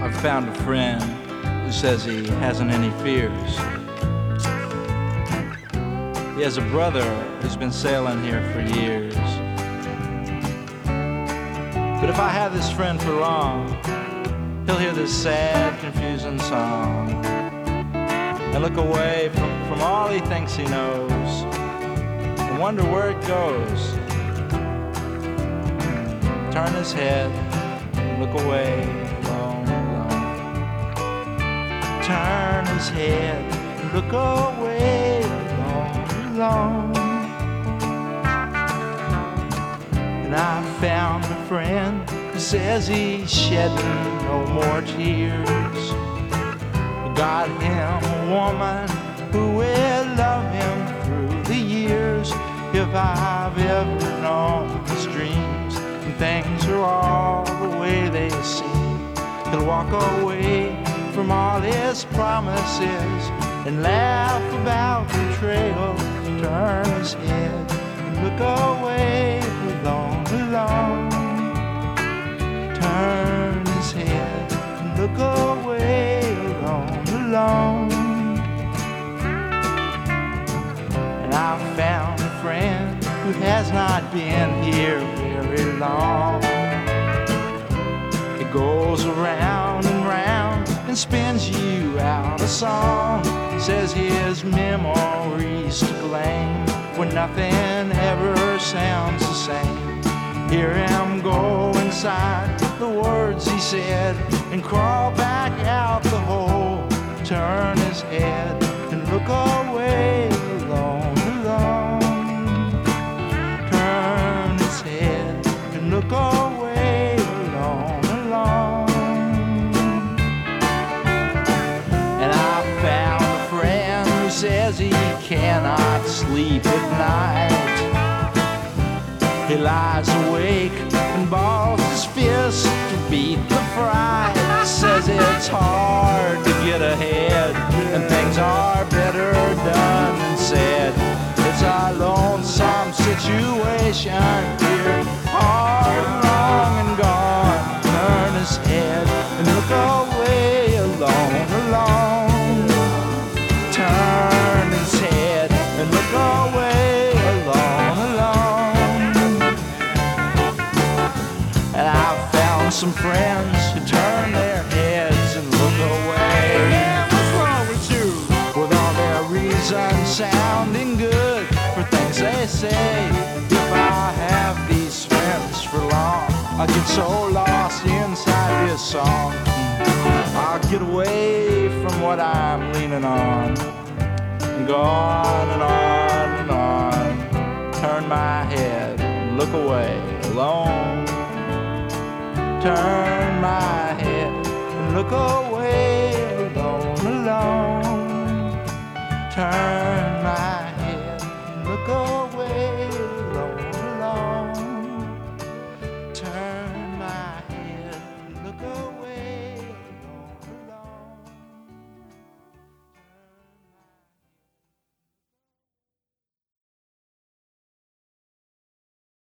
I've found a friend who says he hasn't any fears. He has a brother who's been sailing here for years. But if I have this friend for long, he'll hear this sad, confusing song and look away from all he thinks he knows and wonder where it goes. Turn his head and look away alone, alone. Turn his head and look away alone, alone. And I found a friend who says he's shedding no more tears. Got him a woman who will love him through the years. If I've ever known his dreams and things are all the way they seem, he'll walk away from all his promises and laugh about betrayal. Turn his head and look away alone, alone. Turn his head and look away alone, alone. And I found a friend who has not been here very long. It goes around and round and spins you out a song. Says his memories to blame when nothing ever sounds the same. Hear him go inside the words he said and crawl back out the hole. Turn his head and look away alone, alone. Turn his head and look away alone, alone. And I found a friend who says he cannot sleep at night. He lies awake and balls his fist to beat the fright. Says it's hard to get ahead and things are better done than said. It's a lonesome situation here, hard, long and gone. Turn his head and look away alone, alone. Turn his head and look away alone, alone. And I found some friends who turn their heads and look away. Yeah, what's wrong with you? With all their reasons sounding good for things they say. If I have these friends for long, I get so lost inside this song. I'll get away from what I'm leaning on and go on and on and on. Turn my head and look away alone. Turn my head and look away alone, alone.